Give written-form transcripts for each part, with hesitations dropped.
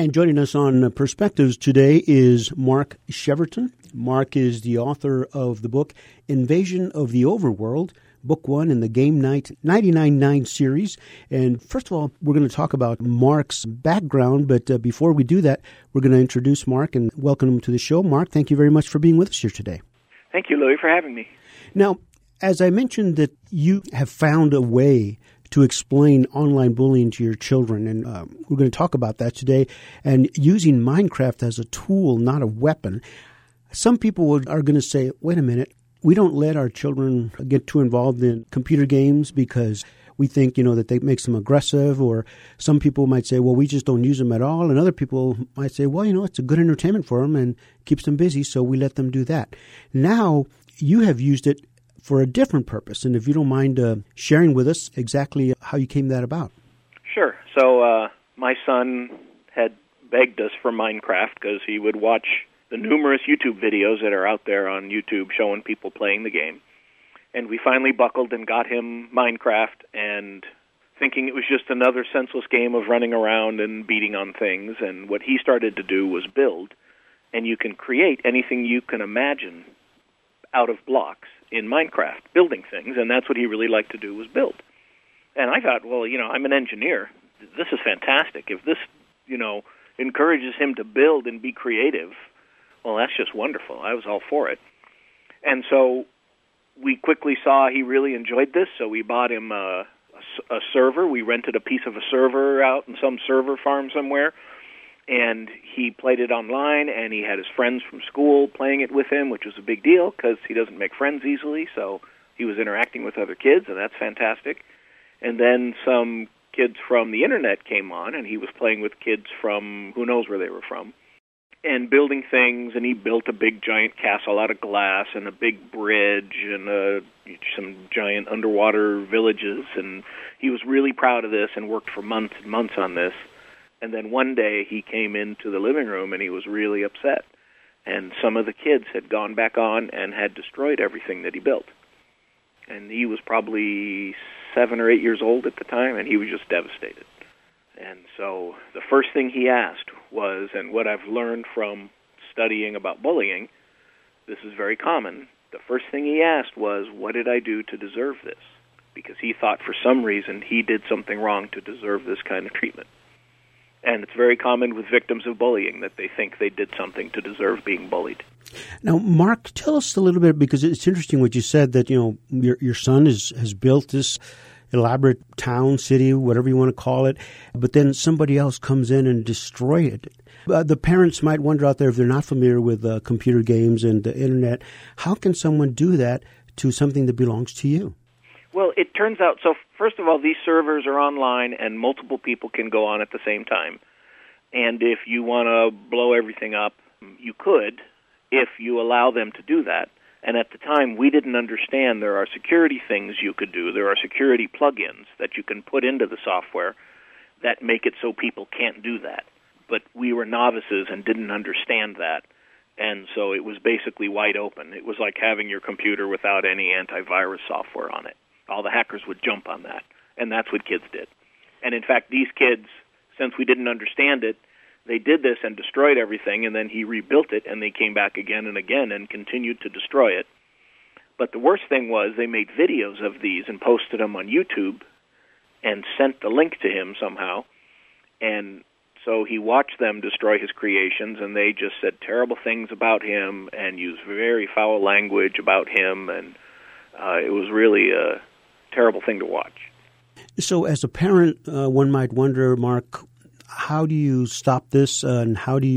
And joining us on Perspectives today is Mark Cheverton. Mark is the author of the book Invasion of the Overworld, Book 1 in the Game Night 99.9 series. And first of all, we're going to talk about Mark's background. But before we do that, we're going to introduce Mark and welcome him to the show. Mark, thank you very much for being with us here today. Thank you, Louis, for having me. Now, as I mentioned that you have found a way to explain online bullying to your children, and we're going to talk about that today, and using Minecraft as a tool, not a weapon. Some people are going to say, wait a minute, we don't let our children get too involved in computer games because we think, that they makes them aggressive, or some people might say, well, we just don't use them at all, and other people might say, well, it's a good entertainment for them and keeps them busy, so we let them do that. Now, you have used it for a different purpose, and if you don't mind sharing with us exactly how you came that about. Sure. So my son had begged us for Minecraft because he would watch the numerous YouTube videos that are out there on YouTube showing people playing the game. And we finally buckled and got him Minecraft, and thinking it was just another senseless game of running around and beating on things. And what he started to do was build, and you can create anything you can imagine out of blocks in Minecraft, building things, and that's what he really liked to do, was build. And I thought, well, I'm an engineer. This is fantastic. If this, encourages him to build and be creative, well, that's just wonderful. I was all for it. And so we quickly saw he really enjoyed this, so we bought him a server. We rented a piece of a server out in some server farm somewhere, and he played it online, and he had his friends from school playing it with him, which was a big deal because he doesn't make friends easily, so he was interacting with other kids, and that's fantastic. And then some kids from the internet came on, and he was playing with kids from who knows where they were from, and building things, and he built a big giant castle out of glass and a big bridge and some giant underwater villages, and he was really proud of this and worked for months and months on this. And then one day he came into the living room and he was really upset. And some of the kids had gone back on and had destroyed everything that he built. And he was probably 7 or 8 years old at the time, and he was just devastated. And so the first thing he asked was, and what I've learned from studying about bullying, this is very common, the first thing he asked was, what did I do to deserve this? Because he thought for some reason he did something wrong to deserve this kind of treatment. And it's very common with victims of bullying that they think they did something to deserve being bullied. Now, Mark, tell us a little bit, because it's interesting what you said, that your son has built this elaborate town, city, whatever you want to call it, but then somebody else comes in and destroys it. The parents might wonder out there, if they're not familiar with computer games and the internet, how can someone do that to something that belongs to you? Well, it turns out, so first of all, these servers are online and multiple people can go on at the same time. And if you want to blow everything up, you could, if you allow them to do that. And at the time, we didn't understand there are security things you could do. There are security plugins that you can put into the software that make it so people can't do that. But we were novices and didn't understand that. And so it was basically wide open. It was like having your computer without any antivirus software on it. All the hackers would jump on that, and that's what kids did. And in fact, these kids, since we didn't understand it, they did this and destroyed everything, and then he rebuilt it, and they came back again and again and continued to destroy it. But the worst thing was they made videos of these and posted them on YouTube and sent the link to him somehow. And so he watched them destroy his creations, and they just said terrible things about him and used very foul language about him, and it was really a terrible thing to watch. So as a parent, one might wonder, Mark, how do you stop this, and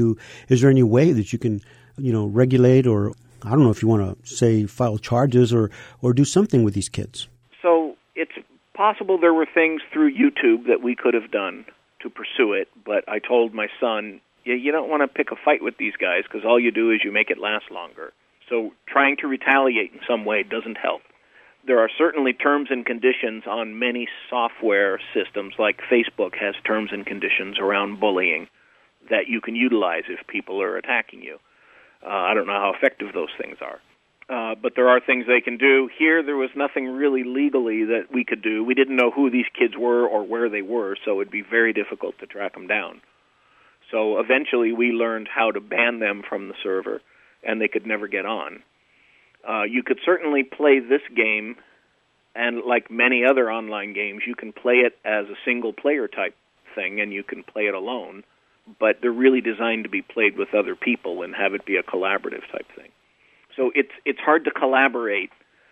is there any way that you can, regulate, or I don't know if you want to say file charges or do something with these kids? So it's possible there were things through YouTube that we could have done to pursue it, but I told my son, you don't want to pick a fight with these guys because all you do is you make it last longer. So trying to retaliate in some way doesn't help. There are certainly terms and conditions on many software systems, like Facebook has terms and conditions around bullying that you can utilize if people are attacking you. I don't know how effective those things are. But there are things they can do. Here, there was nothing really legally that we could do. We didn't know who these kids were or where they were, so it would be very difficult to track them down. So eventually we learned how to ban them from the server, and they could never get on. You could certainly play this game, and like many other online games, you can play it as a single-player type thing, and you can play it alone, but they're really designed to be played with other people and have it be a collaborative type thing. So it's hard to collaborate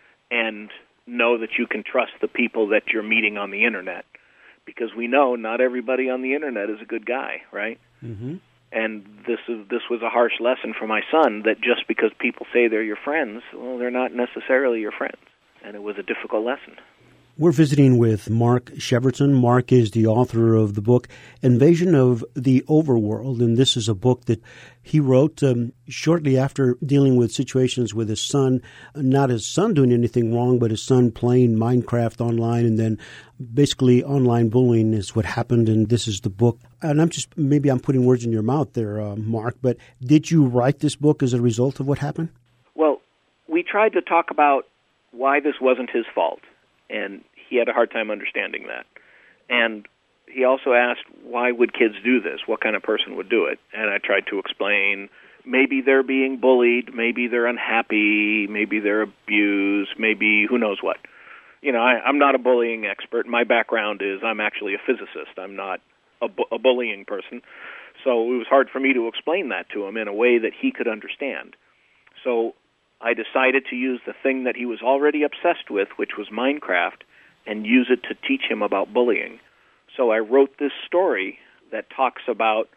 and know that you can trust the people that you're meeting on the Internet, because we know not everybody on the Internet is a good guy, right? Mm-hmm. And this was a harsh lesson for my son, that just because people say they're your friends, well, they're not necessarily your friends. And it was a difficult lesson. We're visiting with Mark Sheverton. Mark is the author of the book Invasion of the Overworld, and this is a book that he wrote shortly after dealing with situations with his son, not his son doing anything wrong, but his son playing Minecraft online, and then basically online bullying is what happened, and this is the book. And maybe I'm putting words in your mouth there, Mark, but did you write this book as a result of what happened? Well, we tried to talk about why this wasn't his fault, and he had a hard time understanding that. And he also asked, why would kids do this? What kind of person would do it? And I tried to explain, maybe they're being bullied, maybe they're unhappy, maybe they're abused, maybe who knows what. You know, I'm not a bullying expert. My background is I'm actually a physicist. I'm not a bullying person. So it was hard for me to explain that to him in a way that he could understand. So I decided to use the thing that he was already obsessed with, which was Minecraft, and use it to teach him about bullying. So I wrote this story that talks about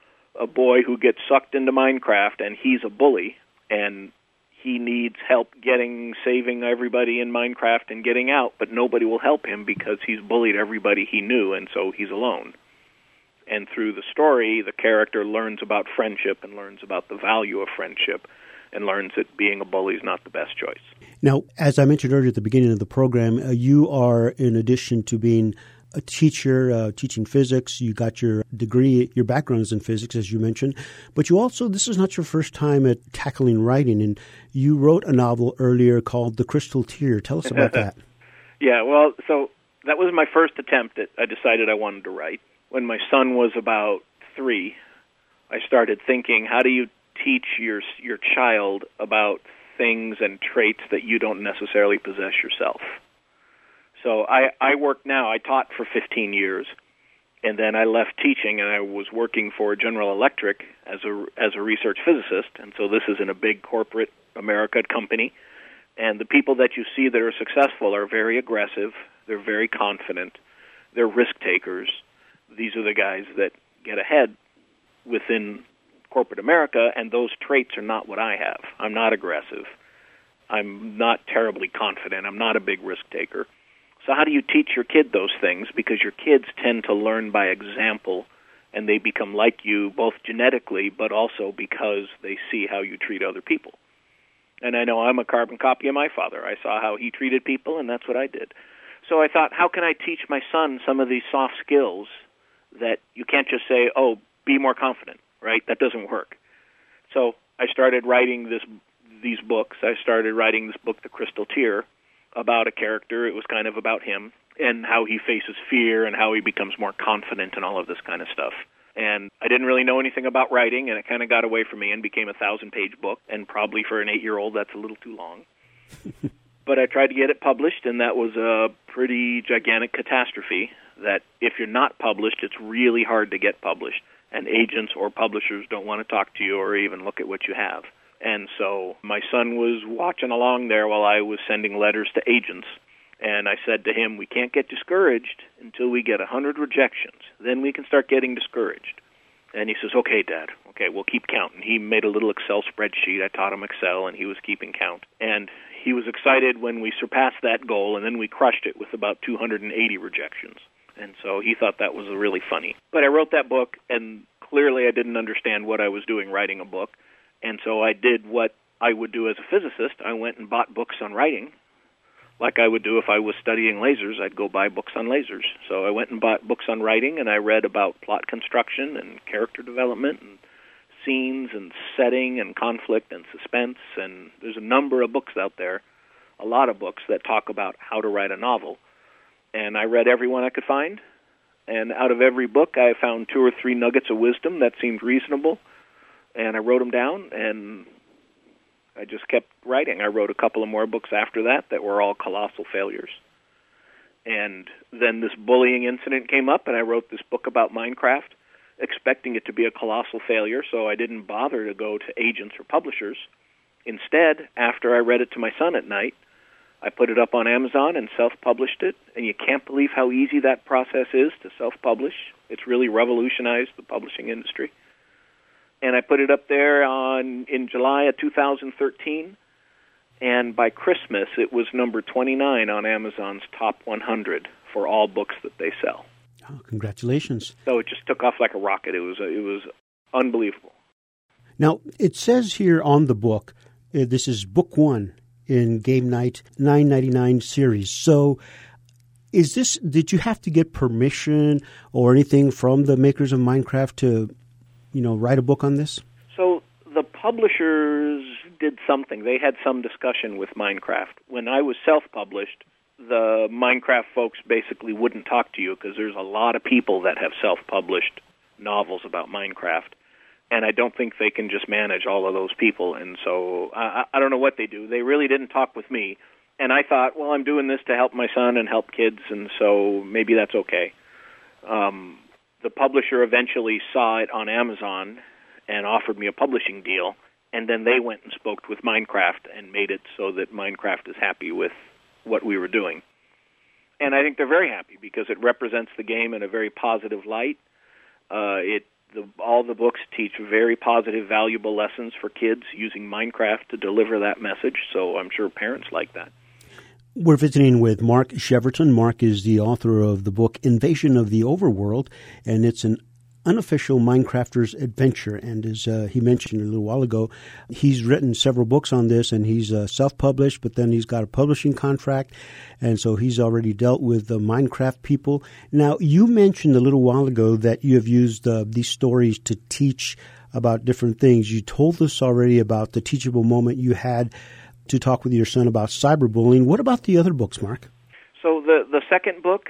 a boy who gets sucked into Minecraft, and he's a bully, and he needs help saving everybody in Minecraft and getting out, but nobody will help him because he's bullied everybody he knew, and so he's alone. And through the story, the character learns about friendship and learns about the value of friendship, and learns that being a bully is not the best choice. Now, as I mentioned earlier at the beginning of the program, you are, in addition to being a teacher, teaching physics, you got your degree, your background is in physics, as you mentioned, but you also, this is not your first time at tackling writing, and you wrote a novel earlier called The Crystal Tear. Tell us about that. Yeah, well, so that was my first attempt at, I decided I wanted to write. When my son was about 3, I started thinking, how do you teach your child about things and traits that you don't necessarily possess yourself? So I work now. I taught for 15 years, and then I left teaching, and I was working for General Electric as a research physicist. And so this is in a big corporate America company, and the people that you see that are successful are very aggressive. They're very confident. They're risk takers. These are the guys that get ahead within corporate America, and those traits are not what I have. I'm not aggressive. I'm not terribly confident. I'm not a big risk taker. So how do you teach your kid those things? Because your kids tend to learn by example, and they become like you both genetically, but also because they see how you treat other people. And I know I'm a carbon copy of my father. I saw how he treated people, and that's what I did. So I thought, how can I teach my son some of these soft skills that you can't just say, oh, be more confident, right? That doesn't work. So I started writing these books. I started writing this book, The Crystal Tear, about a character. It was kind of about him and how he faces fear and how he becomes more confident and all of this kind of stuff. And I didn't really know anything about writing, and it kind of got away from me and became a 1,000-page book, and probably for an 8-year-old that's a little too long. But I tried to get it published, and that was a pretty gigantic catastrophe, that if you're not published, it's really hard to get published, and agents or publishers don't want to talk to you or even look at what you have. And so my son was watching along there while I was sending letters to agents. And I said to him, we can't get discouraged until we get 100 rejections. Then we can start getting discouraged. And he says, okay, Dad. Okay, we'll keep counting. He made a little Excel spreadsheet. I taught him Excel, and he was keeping count. And he was excited when we surpassed that goal, and then we crushed it with about 280 rejections. And so he thought that was really funny. But I wrote that book, and clearly I didn't understand what I was doing writing a book. And so I did what I would do as a physicist. I went and bought books on writing. Like I would do if I was studying lasers, I'd go buy books on lasers. So I went and bought books on writing, and I read about plot construction and character development and scenes and setting and conflict and suspense. And there's a number of books out there, a lot of books that talk about how to write a novel. And I read every one I could find, And out of every book, I found 2 or 3 nuggets of wisdom that seemed reasonable, and I wrote them down, and I just kept writing. I wrote a couple of more books after that were all colossal failures. And then this bullying incident came up, and I wrote this book about Minecraft, expecting it to be a colossal failure, so I didn't bother to go to agents or publishers. Instead, after I read it to my son at night, I put it up on Amazon and self-published it, and you can't believe how easy that process is to self-publish. It's really revolutionized the publishing industry. And I put it up there in July of 2013, and by Christmas it was number 29 on Amazon's top 100 for all books that they sell. Oh, congratulations. So it just took off like a rocket. It was unbelievable. Now, it says here on the book, this is book 1 in Game Night 999 series. So did you have to get permission or anything from the makers of Minecraft to, write a book on this? So the publishers did something. They had some discussion with Minecraft. When I was self-published, the Minecraft folks basically wouldn't talk to you because there's a lot of people that have self-published novels about Minecraft. And I don't think they can just manage all of those people. And so I don't know what they do. They really didn't talk with me. And I thought, well, I'm doing this to help my son and help kids, and so maybe that's okay. The publisher eventually saw it on Amazon and offered me a publishing deal. And then they went and spoke with Minecraft and made it so that Minecraft is happy with what we were doing. And I think they're very happy because it represents the game in a very positive light. All the books teach very positive, valuable lessons for kids using Minecraft to deliver that message, so I'm sure parents like that. We're visiting with Mark Cheverton. Mark is the author of the book Invasion of the Overworld, and it's an unofficial Minecrafter's adventure. And as he mentioned a little while ago, he's written several books on this, and he's self-published, but then he's got a publishing contract, and so he's already dealt with the Minecraft people. Now, you mentioned a little while ago that you have used these stories to teach about different things. You told us already about the teachable moment you had to talk with your son about cyberbullying. What about the other books, Mark? So the second book,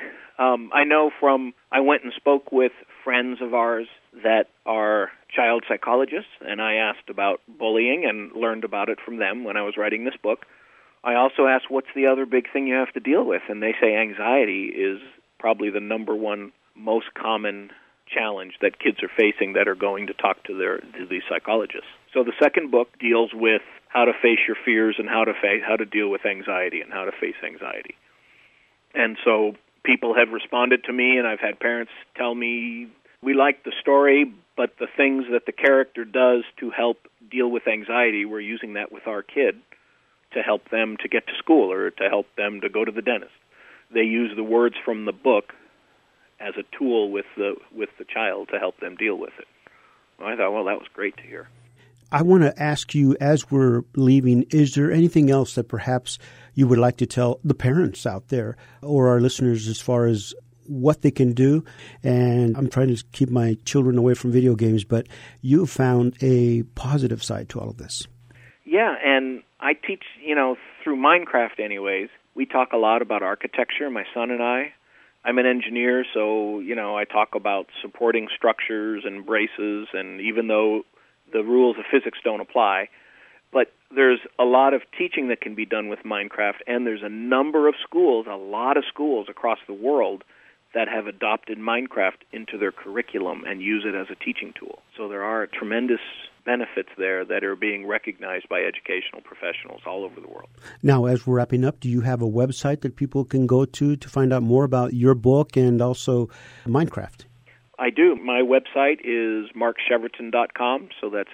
I went and spoke with friends of ours that are child psychologists, and I asked about bullying and learned about it from them when I was writing this book. I also asked, what's the other big thing you have to deal with? And they say anxiety is probably the number one most common challenge that kids are facing that are going to talk to these psychologists. So the second book deals with how to face your fears and how to deal with anxiety and how to face anxiety. And so people have responded to me, and I've had parents tell me, we like the story, but the things that the character does to help deal with anxiety, we're using that with our kid to help them to get to school or to help them to go to the dentist. They use the words from the book as a tool with the child to help them deal with it. Well, I thought, well, that was great to hear. I want to ask you, as we're leaving, is there anything else that perhaps you would like to tell the parents out there or our listeners as far as what they can do? And I'm trying to keep my children away from video games, but you found a positive side to all of this. Yeah, and I teach, through Minecraft anyways, we talk a lot about architecture, my son and I. I'm an engineer, so, I talk about supporting structures and braces, and even though the rules of physics don't apply, but there's a lot of teaching that can be done with Minecraft, and there's a lot of schools across the world that have adopted Minecraft into their curriculum and use it as a teaching tool. So there are tremendous benefits there that are being recognized by educational professionals all over the world. Now, as we're wrapping up, do you have a website that people can go to find out more about your book and also Minecraft? I do. My website is markcheverton.com, so that's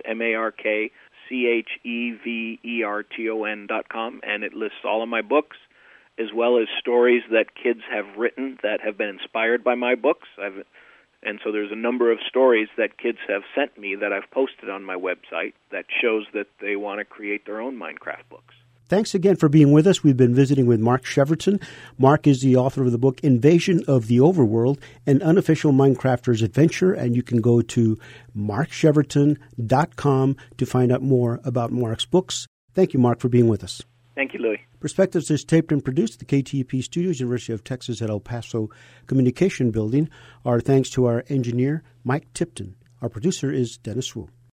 MarkCheverton.com, and it lists all of my books, as well as stories that kids have written that have been inspired by my books. And so there's a number of stories that kids have sent me that I've posted on my website that shows that they want to create their own Minecraft books. Thanks again for being with us. We've been visiting with Mark Cheverton. Mark is the author of the book Invasion of the Overworld, an unofficial Minecrafter's adventure, and you can go to markcheverton.com to find out more about Mark's books. Thank you, Mark, for being with us. Thank you, Louis. Perspectives is taped and produced at the KTEP Studios, University of Texas at El Paso Communication Building. Our thanks to our engineer, Mike Tipton. Our producer is Dennis Wu.